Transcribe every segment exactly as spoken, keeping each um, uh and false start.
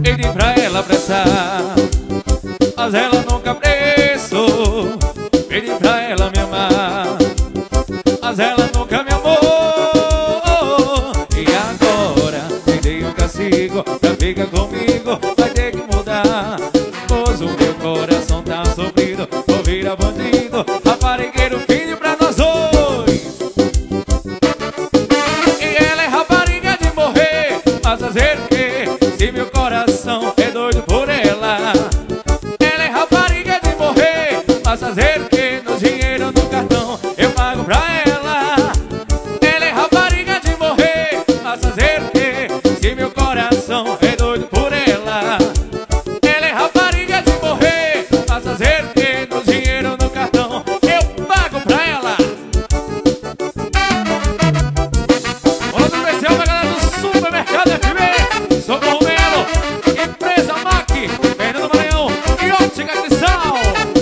Pedi pra ela prestar, mas ela nunca prestou. Pedi pra ela me amar, mas ela nunca me amou. E agora me dei um castigo pra ficar comigo, vai ter que mudar, pois o meu coração tá sofrido. Vou virar bandido, raparigueiro, filho pra nós dois. E ela é rapariga de morrer, mas fazer o quê? Se meu coração é doido por ela. Ela é rapariga de morrer, mas fazer o quê? No dinheiro no cartão eu pago pra ela. Ela é rapariga de morrer, mas fazer o quê? Se meu coração é doido por ela. Ela é rapariga de morrer, mas fazer o quê? No dinheiro no cartão eu pago pra ela. Olá do especial pra galera do Supermercado F B, Socorro Melo, Empresa Mac, Fernando Maranhão e Ótica Cristal.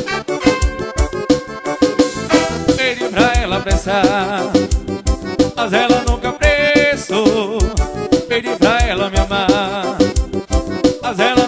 Pedi pra ela prestar, mas ela nunca prestou. Pedi pra ela me amar, mas ela